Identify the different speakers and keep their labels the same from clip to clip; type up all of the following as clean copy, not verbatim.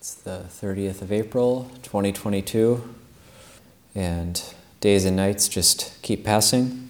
Speaker 1: It's the 30th of April, 2022, and days and nights just keep passing.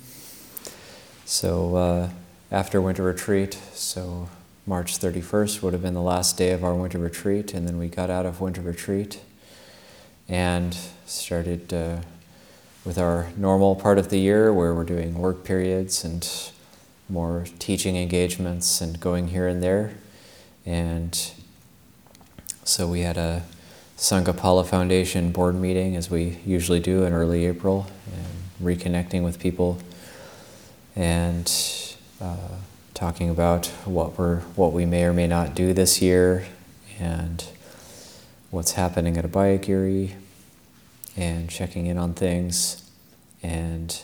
Speaker 1: So after winter retreat, so March 31st would have been the last day of our winter retreat, and then we got out of winter retreat and started with our normal part of the year where we're doing work periods and more teaching engagements and going here and there. And so we had a Sangha Foundation board meeting, as we usually do in early April, and reconnecting with people and talking about what we may or may not do this year and what's happening at Abhayagiri and checking in on things. And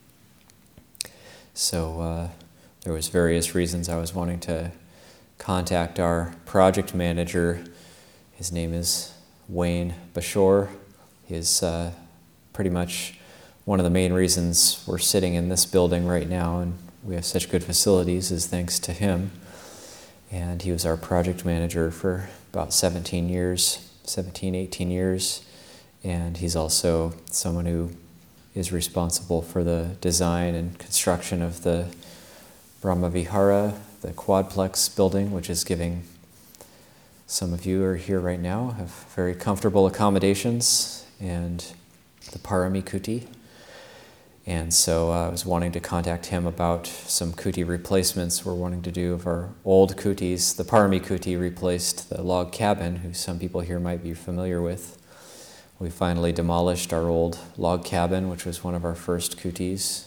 Speaker 1: so there was various reasons I was wanting to contact our project manager. His name is Wayne Bashore. He's pretty much one of the main reasons we're sitting in this building right now and we have such good facilities is thanks to him. And he was our project manager for about 17, 18 years. And he's also someone who is responsible for the design and construction of the Brahma Vihara, the quadplex building, which is giving some of you are here right now, have very comfortable accommodations, and the Parami Kuti. And so I was wanting to contact him about some kuti replacements we're wanting to do of our old kutis. The Parami Kuti replaced the log cabin, who some people here might be familiar with. We finally demolished our old log cabin, which was one of our first kutis.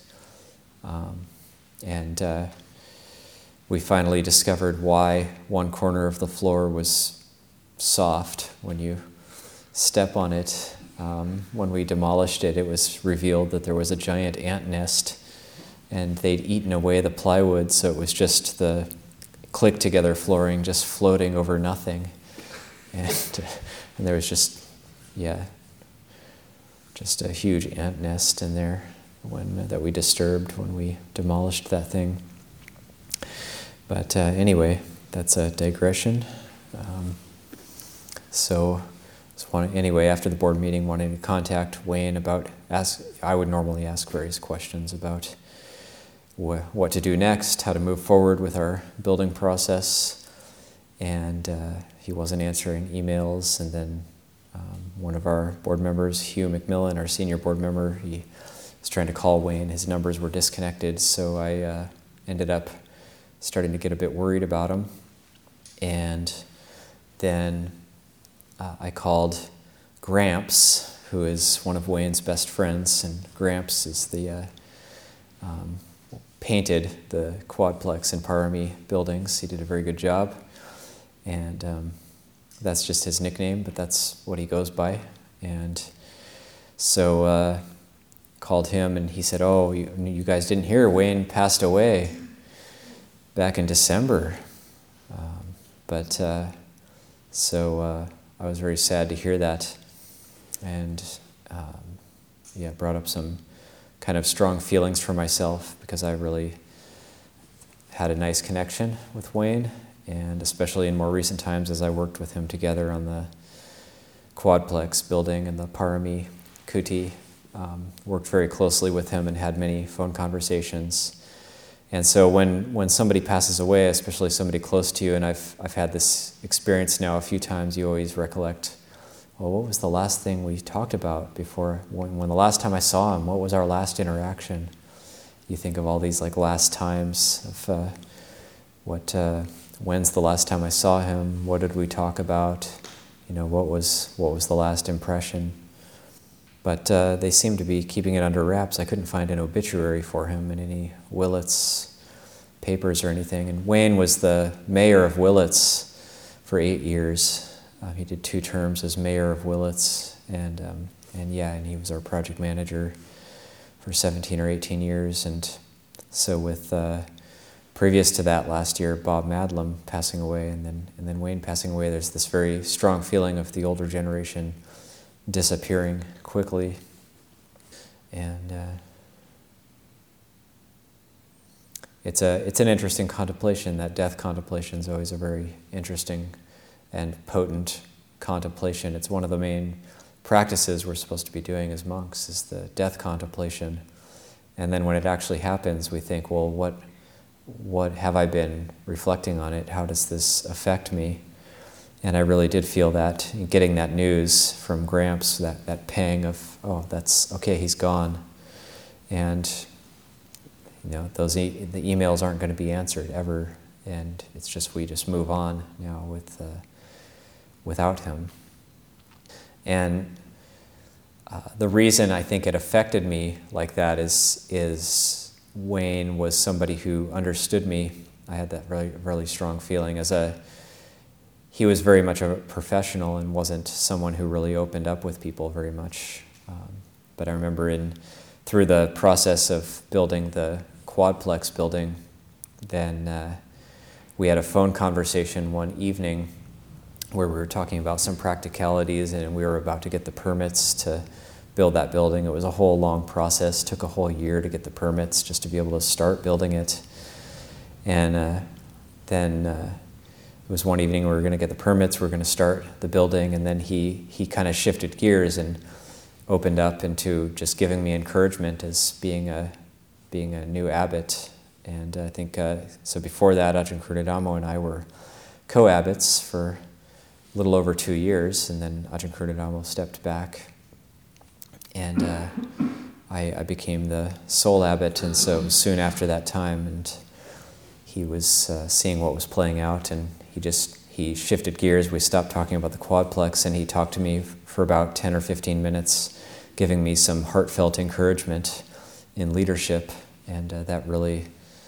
Speaker 1: We finally discovered why one corner of the floor was soft when you step on it. When we demolished it, it was revealed that there was a giant ant nest and they'd eaten away the plywood, so it was just the click-together flooring just floating over nothing. And there was just a huge ant nest in there that we disturbed when we demolished that thing. But anyway, that's a digression. After the board meeting, wanting to contact Wayne I would normally ask various questions about what to do next, how to move forward with our building process, and he wasn't answering emails. And then one of our board members, Hugh McMillan, our senior board member, he was trying to call Wayne. His numbers were disconnected, so I ended up starting to get a bit worried about him. And then I called Gramps, who is one of Wayne's best friends, and Gramps is the painted the quadplex and Parami buildings. He did a very good job, and that's just his nickname, but that's what he goes by. And so called him, and he said, "Oh, you guys didn't hear, Wayne passed away back in December." So I was very sad to hear that, and brought up some kind of strong feelings for myself, because I really had a nice connection with Wayne, and especially in more recent times as I worked with him together on the quadplex building and the Parami Kuti, worked very closely with him and had many phone conversations. And so when somebody passes away, especially somebody close to you, and I've had this experience now a few times, you always recollect, well, what was the last thing we talked about before, when the last time I saw him, what was our last interaction? You think of all these like last times of when's the last time I saw him, what did we talk about, what was the last impression? But they seem to be keeping it under wraps. I couldn't find an obituary for him in any Willits papers or anything. And Wayne was the mayor of Willits for 8 years. He did 2 terms as mayor of Willits, and he was our project manager for 17 or 18 years. And so with previous to that last year, Bob Madlam passing away, and then Wayne passing away, there's this very strong feeling of the older generation disappearing quickly. And it's an interesting contemplation. That death contemplation is always a very interesting and potent contemplation. It's one of the main practices we're supposed to be doing as monks, is the death contemplation. And then when it actually happens, we think, well, what have I been reflecting on it? How does this affect me? And I really did feel that, getting that news from Gramps, that pang of, oh, that's okay, he's gone. And the emails aren't going to be answered ever, and it's just, we just move on now without him. And the reason I think it affected me like that is Wayne was somebody who understood me. I had that really, really strong feeling. He was very much a professional and wasn't someone who really opened up with people very much. But I remember through the process of building the Quadplex building, then we had a phone conversation one evening where we were talking about some practicalities, and we were about to get the permits to build that building. It was a whole long process. It took a whole year to get the permits just to be able to start building it. And then it was one evening we were going to get the permits, we were going to start the building, and then he kind of shifted gears and opened up into just giving me encouragement as being a new abbot. And I think, so before that, Ajahn Krunadhammo and I were co-abbots for a little over 2 years, and then Ajahn Krunadhammo stepped back, and I became the sole abbot. And so soon after that time, and he was seeing what was playing out, and he shifted gears. We stopped talking about the Quadplex, and he talked to me for about 10 or 15 minutes, giving me some heartfelt encouragement in leadership, and I really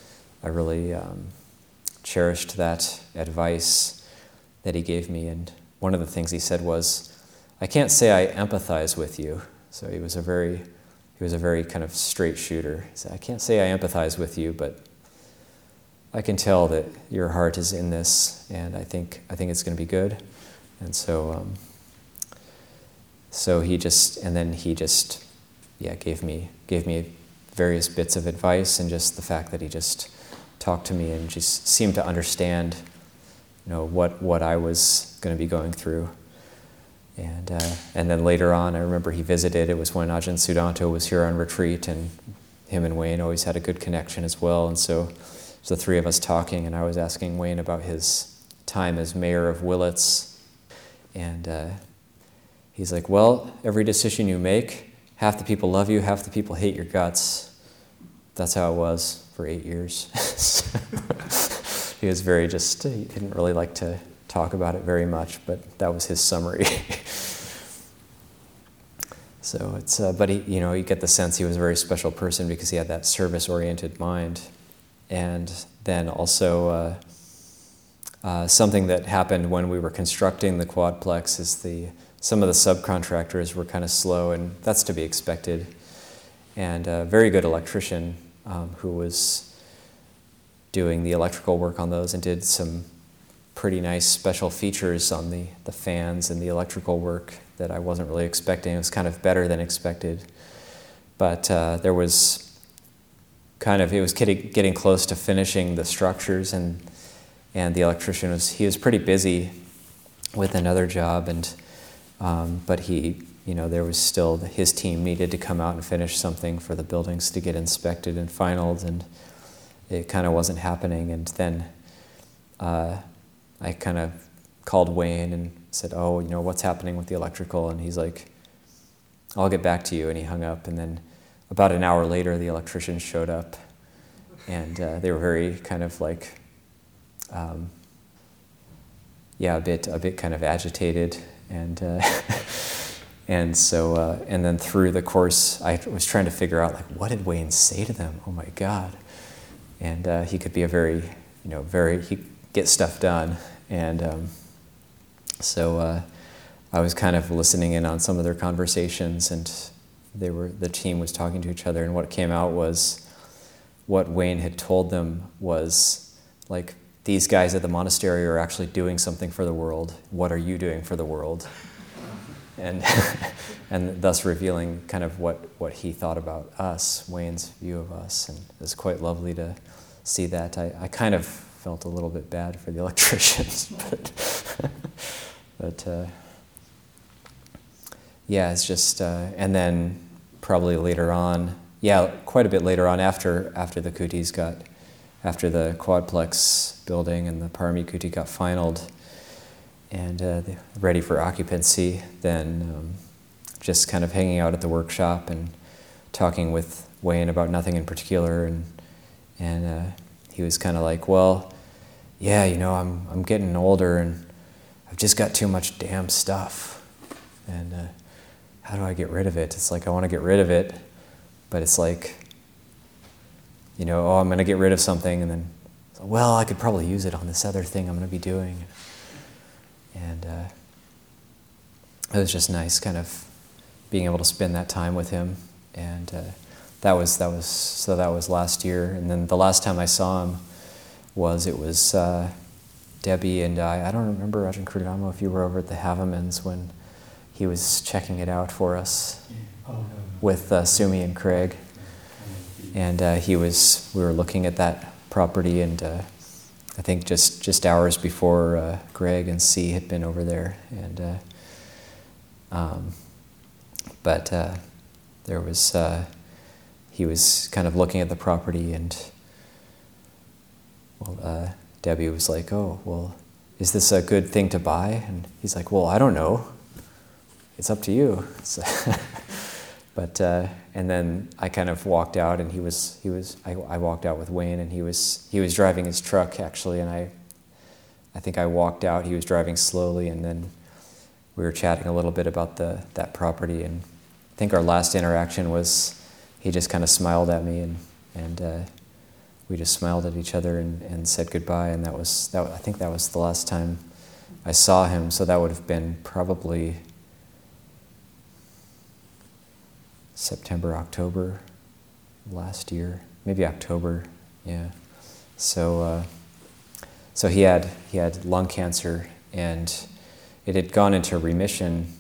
Speaker 1: cherished that advice that he gave me. And one of the things he said was, "I can't say I empathize with you." So he was a very kind of straight shooter. He said, "I can't say I empathize with you, but I can tell that your heart is in this, and I think it's going to be good." And so he just gave me various bits of advice, and just the fact that he just talked to me and just seemed to understand, what I was going to be going through. And then later on, I remember he visited. It was when Ajahn Sudanto was here on retreat, and him and Wayne always had a good connection as well. And so the three of us talking, and I was asking Wayne about his time as mayor of Willits. And he's like, "Well, every decision you make, half the people love you, half the people hate your guts." That's how it was for 8 years. He was he didn't really like to talk about it very much, but that was his summary. So but he, you get the sense he was a very special person because he had that service-oriented mind. And then also something that happened when we were constructing the Quadplex is some of the subcontractors were kind of slow, and that's to be expected. And a very good electrician who was doing the electrical work on those and did some pretty nice special features on the fans and the electrical work that I wasn't really expecting. It was kind of better than expected. But it was getting close to finishing the structures, and the electrician was pretty busy with another job, and but there was still, his team needed to come out and finish something for the buildings to get inspected and finalized, and it kind of wasn't happening. And then I kind of called Wayne and said, "Oh, what's happening with the electrical?" And he's like, "I'll get back to you," and he hung up. And then about an hour later, the electrician showed up, and they were very kind of like, a bit kind of agitated, and and then through the course, I was trying to figure out, like, what did Wayne say to them? Oh my God! And he could be he get stuff done, and so I was kind of listening in on some of their conversations, and the team was talking to each other, and what came out was what Wayne had told them was, like, these guys at the monastery are actually doing something for the world. What are you doing for the world? And and thus revealing kind of what he thought about us, Wayne's view of us. And it was quite lovely to see that. I kind of felt a little bit bad for the electricians, but yeah, it's just, and then probably later on, yeah, quite a bit later on after the Kutis after the Quadplex building and the Parami Kuti got finaled and ready for occupancy, then just kind of hanging out at the workshop and talking with Wayne about nothing in particular, and he was kind of like, well, yeah, I'm getting older and I've just got too much damn stuff, and how do I get rid of it? It's like I want to get rid of it, but it's like, oh, I'm going to get rid of something, and then, well, I could probably use it on this other thing I'm going to be doing, and it was just nice, kind of being able to spend that time with him, and that was last year, and then the last time I saw him was Debbie and I don't remember, Ajahn Kurdama, if you were over at the Havamans when he was checking it out for us with Sumi and Craig. And we were looking at that property, and I think just hours before Greg and C had been over there. And but there was, he was kind of looking at the property, and Debbie was like, oh, well, is this a good thing to buy? And he's like, well, I don't know. It's up to you. So but and then I kind of walked out, and I walked out with Wayne, and he was driving his truck actually, and I think I walked out. He was driving slowly, and then we were chatting a little bit about that property, and I think our last interaction was he just kind of smiled at me, and we just smiled at each other and said goodbye, and I think that was the last time I saw him. So that would have been probably September, October last year, maybe October, yeah. So he had lung cancer, and it had gone into remission,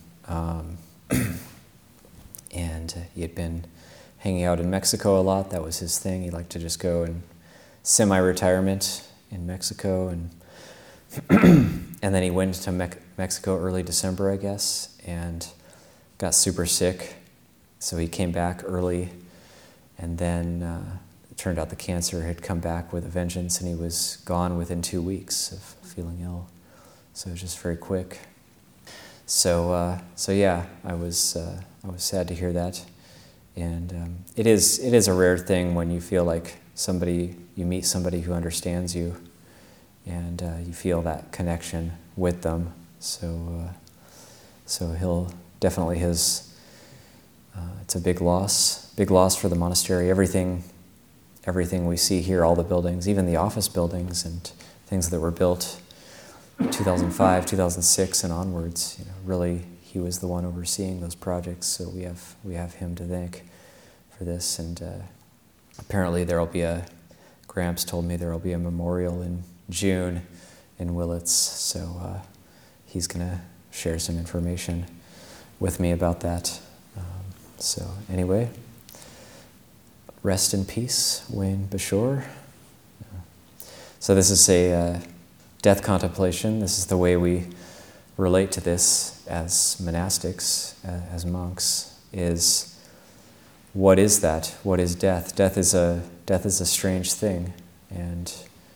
Speaker 1: and he had been hanging out in Mexico a lot. That was his thing. He liked to just go and semi-retirement in Mexico, and and then he went to Mexico early December, I guess, and got super sick. So he came back early, and then it turned out the cancer had come back with a vengeance, and he was gone within 2 weeks of feeling ill. So it was just very quick. So yeah, I was sad to hear that, and it is a rare thing when you feel like you meet somebody who understands you, and you feel that connection with them. So he'll definitely it's a big loss for the monastery. Everything we see here, all the buildings, even the office buildings and things that were built 2005, 2006 and onwards, really he was the one overseeing those projects. So we have him to thank for this. And apparently Gramps told me there will be a memorial in June in Willits. So he's going to share some information with me about that. So anyway, rest in peace, Wayne Bashore. So this is a death contemplation. This is the way we relate to this as monastics, as monks, is what is that? What is death? Death is a strange thing, and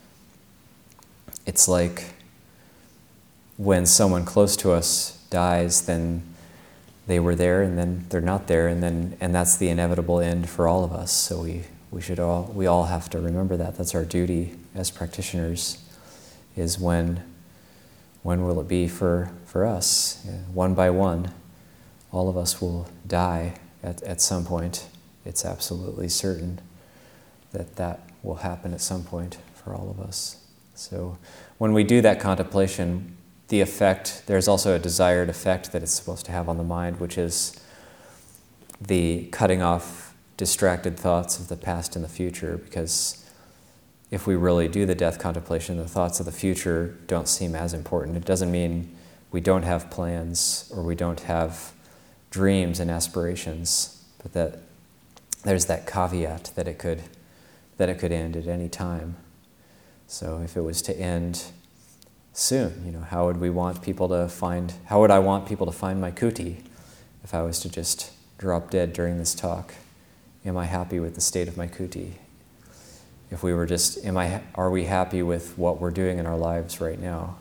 Speaker 1: it's like when someone close to us dies, then they were there, and then they're not there, and that's the inevitable end for all of us. So we all have to remember that. That's our duty as practitioners. Is when will it be for us? One by one, all of us will die at some point. It's absolutely certain that will happen at some point for all of us. So when we do that contemplation, the effect, there's also a desired effect that it's supposed to have on the mind, which is the cutting off distracted thoughts of the past and the future, because if we really do the death contemplation, the thoughts of the future don't seem as important. It doesn't mean we don't have plans or we don't have dreams and aspirations, but that there's that caveat that it could end at any time. So if it was to end soon, how would I want people to find my kuti if I was to just drop dead during this talk, am I happy with the state of my kuti? If we were just, are we happy with what we're doing in our lives right now?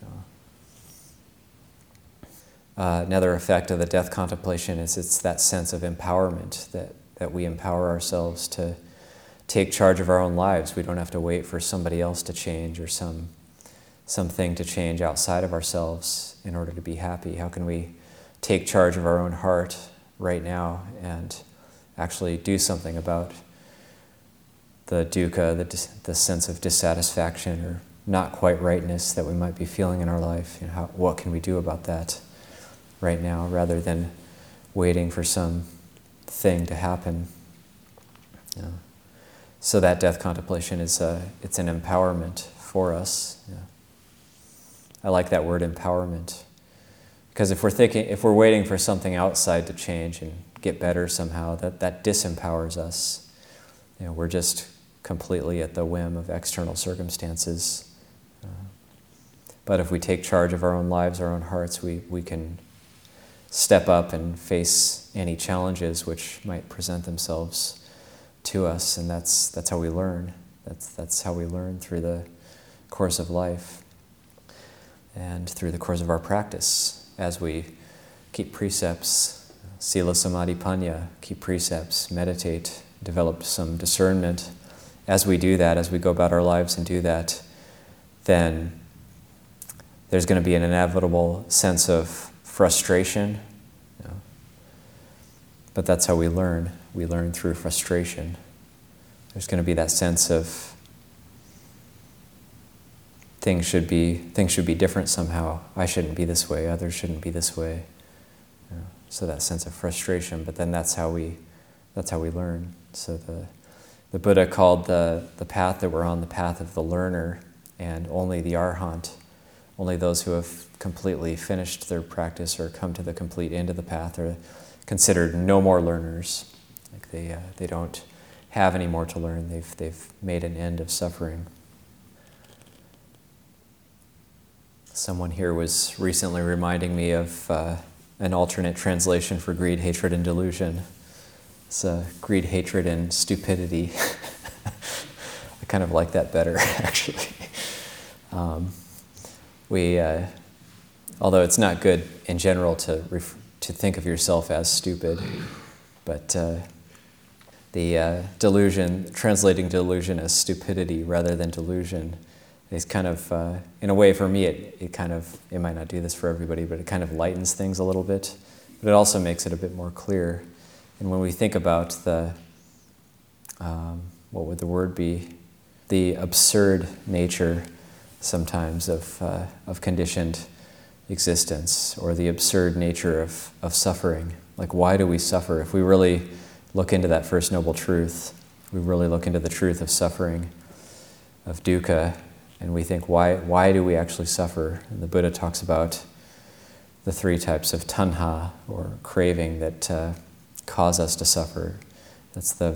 Speaker 1: Another effect of the death contemplation is it's that sense of empowerment, that we empower ourselves to take charge of our own lives. We don't have to wait for somebody else to change or something to change outside of ourselves in order to be happy. How can we take charge of our own heart right now and actually do something about the dukkha, the sense of dissatisfaction or not quite rightness that we might be feeling in our life? What can we do about that right now, rather than waiting for some thing to happen? So that death contemplation it's an empowerment for us. I like that word, empowerment, because if we're waiting for something outside to change and get better somehow, that disempowers us. We're just completely at the whim of external circumstances. But if we take charge of our own lives, our own hearts, we can step up and face any challenges which might present themselves to us, and that's how we learn. That's how we learn through the course of life and through the course of our practice, as we keep precepts, sila samadhi panya, keep precepts, meditate, develop some discernment. As we do that, as we go about our lives and do that, then there's going to be an inevitable sense of frustration, but that's how we learn. We learn through frustration. There's going to be that sense of things should be different somehow. I shouldn't be this way. Others shouldn't be this way. So that sense of frustration. But then that's how we learn. So the Buddha called the path that we're on the path of the learner, and only the arhat, only those who have completely finished their practice or come to the complete end of the path are considered no more learners. Like they don't have any more to learn. They've made an end of suffering. Someone here was recently reminding me of an alternate translation for greed, hatred, and delusion. It's greed, hatred, and stupidity. I kind of like that better, actually. Although it's not good in general to think of yourself as stupid, but the delusion, translating delusion as stupidity rather than delusion, is kind of, in a way for me, it might not do this for everybody, but it kind of lightens things a little bit, but it also makes it a bit more clear. And when we think about what would the word be? The absurd nature sometimes of conditioned existence, or the absurd nature of suffering. Like, why do we suffer? If we really look into that First Noble Truth, we really look into the truth of suffering, of dukkha, and we think, why do we actually suffer? And the Buddha talks about the three types of tanha, or craving, that cause us to suffer. That's the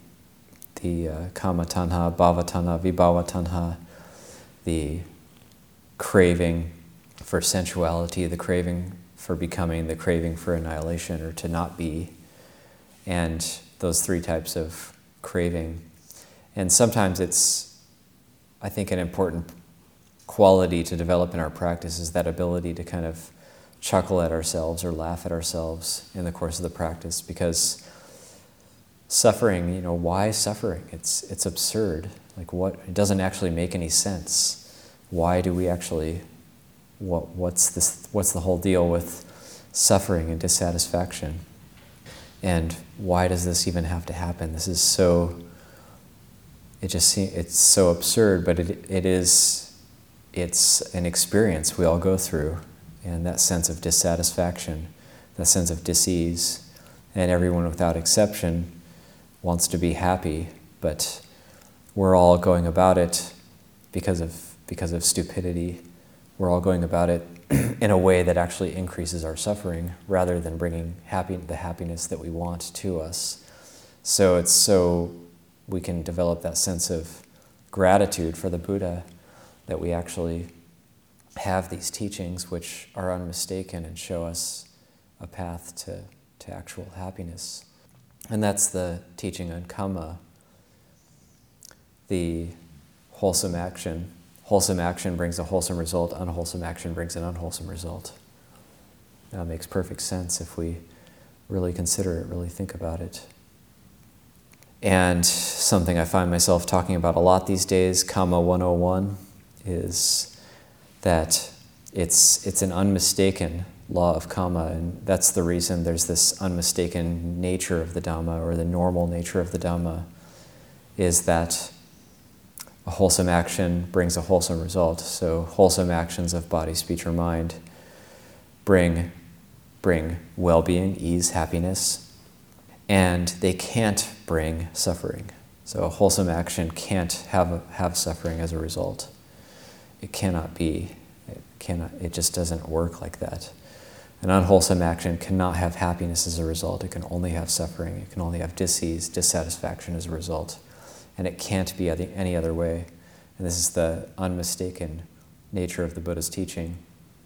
Speaker 1: kama tanha, bhava tanha, vibhava tanha, the craving for sensuality, the craving for becoming, the craving for annihilation or to not be, and those three types of craving. And sometimes it's, I think, an important quality to develop in our practice is that ability to kind of chuckle at ourselves or laugh at ourselves in the course of the practice, because suffering, why suffering? It's absurd. Like, it doesn't actually make any sense. Why do we actually, what's the whole deal with suffering and dissatisfaction? And why does this even have to happen? This is so, it's so absurd, but it's an experience we all go through. And that sense of dissatisfaction, that sense of dis-ease, and everyone without exception wants to be happy, but we're all going about it because of stupidity. We're all going about it in a way that actually increases our suffering rather than bringing the happiness that we want to us. So it's so we can develop that sense of gratitude for the Buddha, that we actually have these teachings which are unmistaken and show us a path to actual happiness. And that's the teaching on kamma, the wholesome action. Wholesome action brings a wholesome result, unwholesome action brings an unwholesome result. That makes perfect sense if we really consider it, really think about it. And something I find myself talking about a lot these days, Kamma 101, is that it's an unmistaken law of kamma, and that's the reason there's this unmistaken nature of the Dhamma, or the normal nature of the Dhamma, is that a wholesome action brings a wholesome result. So wholesome actions of body, speech, or mind bring well-being, ease, happiness, and they can't bring suffering. So a wholesome action can't have suffering as a result. It cannot be. It just doesn't work like that. An unwholesome action cannot have happiness as a result. It can only have suffering. It can only have dis-ease, dissatisfaction as a result. And it can't be any other way. And this is the unmistaken nature of the Buddha's teaching.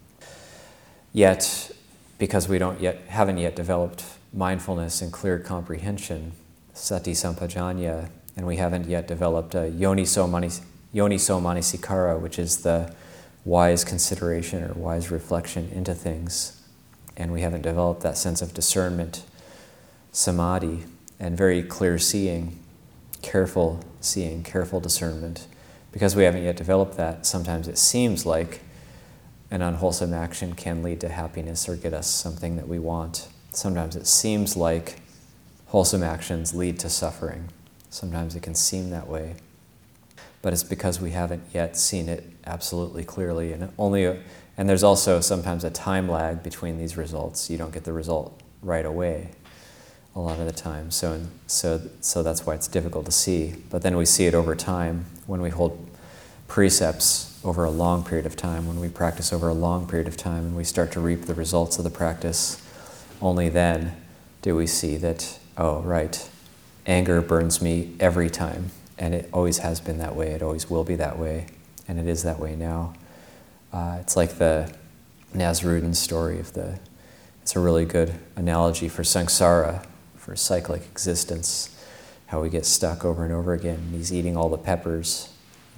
Speaker 1: Yet, because we haven't yet developed mindfulness and clear comprehension, sati sampajanya, and we haven't yet developed a yoniso manasikara, which is the wise consideration or wise reflection into things, and we haven't developed that sense of discernment, samadhi, and very clear seeing, careful discernment. Because we haven't yet developed that, sometimes it seems like an unwholesome action can lead to happiness or get us something that we want. Sometimes it seems like wholesome actions lead to suffering. Sometimes it can seem that way. But it's because we haven't yet seen it absolutely clearly. And there's also sometimes a time lag between these results. You don't get the result right away a lot of the time. So that's why it's difficult to see. But then we see it over time when we hold precepts over a long period of time, when we practice over a long period of time, and we start to reap the results of the practice. Only then do we see that, oh, right, anger burns me every time. And it always has been that way. It always will be that way. And it is that way now. It's like the Nasruddin story it's a really good analogy for samsara, for cyclic existence, how we get stuck over and over again. He's eating all the peppers.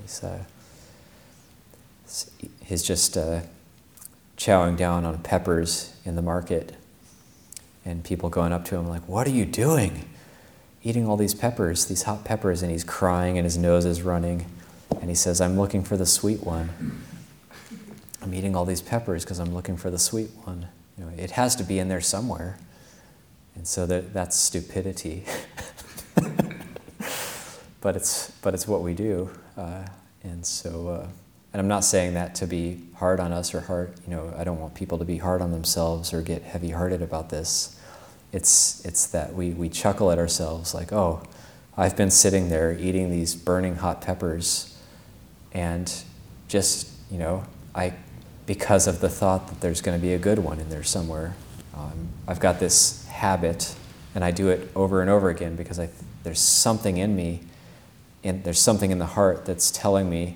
Speaker 1: He's just chowing down on peppers in the market. And people going up to him like, "What are you doing? Eating all these peppers, these hot peppers," and he's crying and his nose is running. And he says, "I'm looking for the sweet one. I'm eating all these peppers because I'm looking for the sweet one. You know, it has to be in there somewhere." And so that's stupidity. But it's what we do. And I'm not saying that to be hard on us or hard, I don't want people to be hard on themselves or get heavy-hearted about this. It's that we chuckle at ourselves like, oh, I've been sitting there eating these burning hot peppers and just, because of the thought that there's going to be a good one in there somewhere. I've got this habit and I do it over and over again because there's something in me, and there's something in the heart that's telling me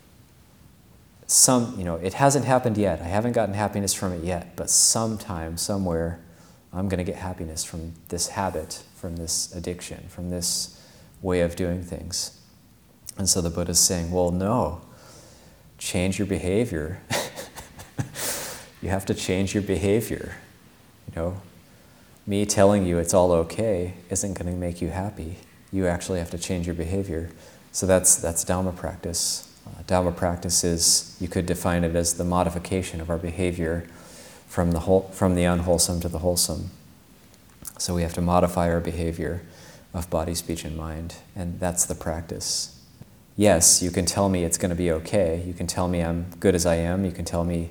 Speaker 1: it hasn't happened yet. I haven't gotten happiness from it yet, but sometime, somewhere, I'm going to get happiness from this habit, from this addiction, from this way of doing things. And so the Buddha's saying, well, no, change your behavior. You have to change your behavior. Me telling you it's all okay isn't going to make you happy. You actually have to change your behavior. So that's Dhamma practice. Dhamma practice is, you could define it as the modification of our behavior from the unwholesome to the wholesome. So we have to modify our behavior of body, speech, and mind, and that's the practice. Yes, you can tell me it's going to be okay. You can tell me I'm good as I am. You can tell me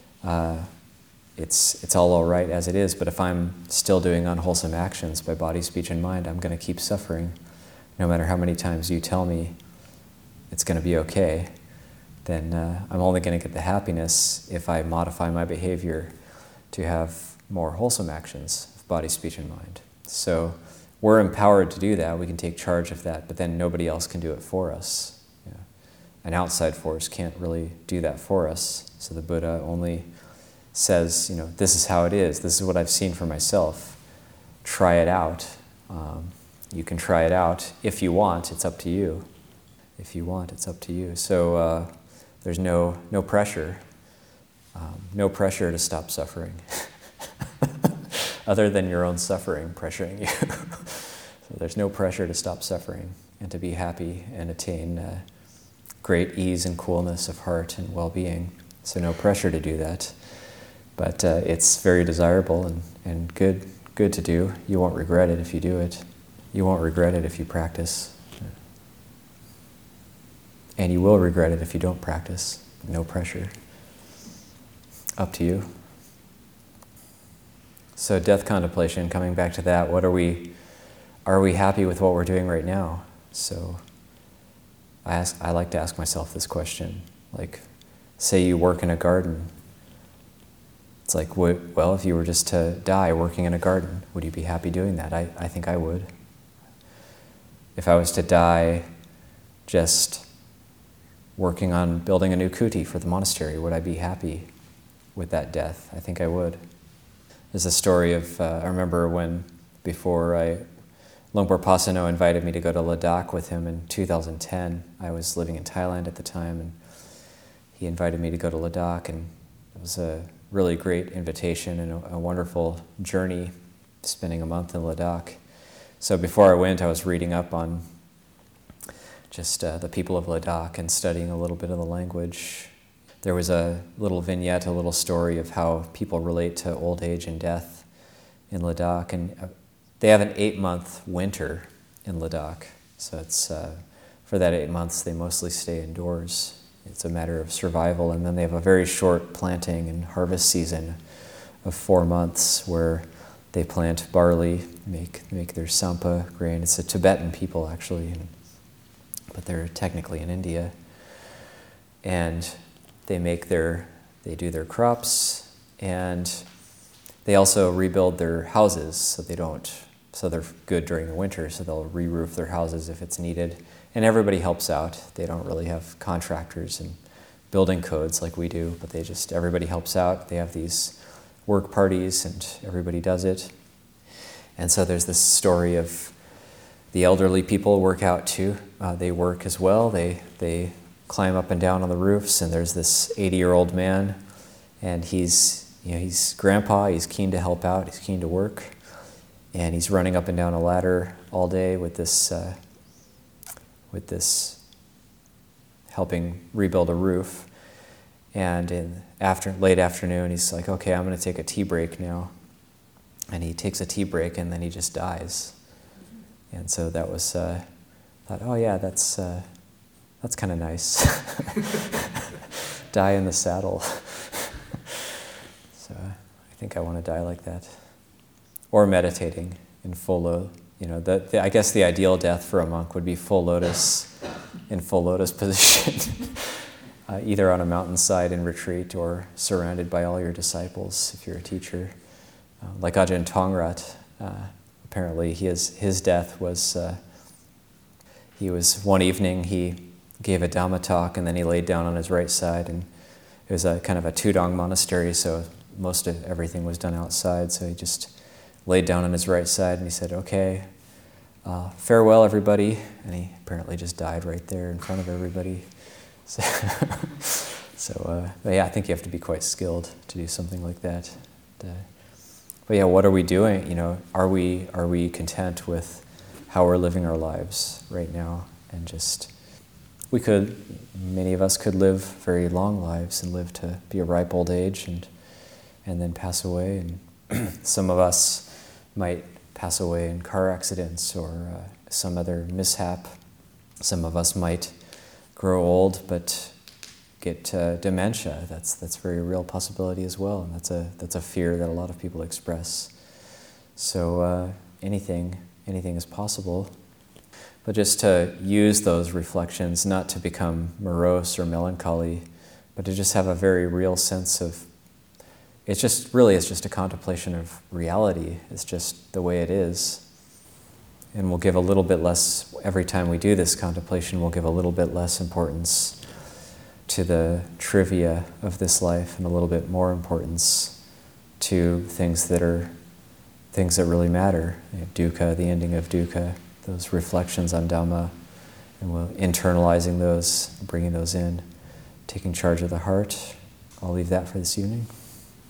Speaker 1: it's all right as it is, but if I'm still doing unwholesome actions by body, speech, and mind, I'm going to keep suffering. No matter how many times you tell me it's going to be okay, then I'm only going to get the happiness if I modify my behavior to have more wholesome actions of body, speech, and mind. So we're empowered to do that. We can take charge of that, but then nobody else can do it for us. An outside force can't really do that for us. So the Buddha only says, this is how it is. This is what I've seen for myself. try it out. You can try it out if you want. It's up to you. If you want, it's up to you. So there's no pressure. No pressure to stop suffering. Other than your own suffering pressuring you. So there's no pressure to stop suffering and to be happy and attain great ease and coolness of heart and well-being. So no pressure to do that. But it's very desirable and good to do. You won't regret it if you do it. You won't regret it if you practice. And you will regret it if you don't practice. No pressure. Up to you. So death contemplation, coming back to that, are we happy with what we're doing right now? So I like to ask myself this question. Like, say you work in a garden. It's like, well, if you were just to die working in a garden, would you be happy doing that? I think I would. If I was to die just working on building a new kuti for the monastery, would I be happy with that death? I think I would. There's a story of, I remember before Luang Por Pasano invited me to go to Ladakh with him in 2010. I was living in Thailand at the time, and he invited me to go to Ladakh, and it was a really great invitation and a wonderful journey, spending a month in Ladakh. So before I went, I was reading up on just the people of Ladakh and studying a little bit of the language. There was a little vignette, a little story of how people relate to old age and death in Ladakh. And they have an 8-month winter in Ladakh. So it's for that 8 months, they mostly stay indoors. It's a matter of survival. And then they have a very short planting and harvest season of 4 months where they plant barley, make their sampa grain. It's a Tibetan people, actually, but they're technically in India. And they do their crops, and they also rebuild their houses so they're good during the winter, so they'll re-roof their houses if it's needed. And everybody helps out. They don't really have contractors and building codes like we do, but everybody helps out. They have these work parties and everybody does it. And so there's this story of the elderly people work out too. They work as well. They climb up and down on the roofs, and there's this 80-year-old man, and he's grandpa. He's keen to help out. He's keen to work, and he's running up and down a ladder all day with this helping rebuild a roof. And in late afternoon, he's like, okay, I'm going to take a tea break now. And he takes a tea break, and then he just dies. And so that was, thought, oh yeah, that's kind of nice. Die in the saddle. So I think I want to die like that. Or meditating in full lotus. I guess the ideal death for a monk would be full lotus, in full lotus position. Either on a mountainside in retreat or surrounded by all your disciples if you're a teacher. Like Ajahn Tongrat, apparently his death was, he was one evening, he gave a Dhamma talk and then he laid down on his right side, and it was a kind of a Tudong monastery, so most of everything was done outside, so he just laid down on his right side and he said, okay, farewell everybody, and he apparently just died right there in front of everybody. But yeah, I think you have to be quite skilled to do something like that. But yeah, what are we doing? Are we content with how we're living our lives right now? And many of us could live very long lives and live to be a ripe old age and then pass away. And some of us might pass away in car accidents or some other mishap. Some of us might grow old but get dementia. That's a very real possibility as well, and that's a fear that a lot of people express. So anything is possible, but just to use those reflections not to become morose or melancholy, but to just have a very real sense of it's just a contemplation of reality. It's just the way it is. And we'll give a little bit less, every time we do this contemplation, we'll give a little bit less importance to the trivia of this life and a little bit more importance to things that are things that really matter. Dukkha, the ending of dukkha, those reflections on Dhamma, and we're internalizing those, bringing those in, taking charge of the heart. I'll leave that for this evening.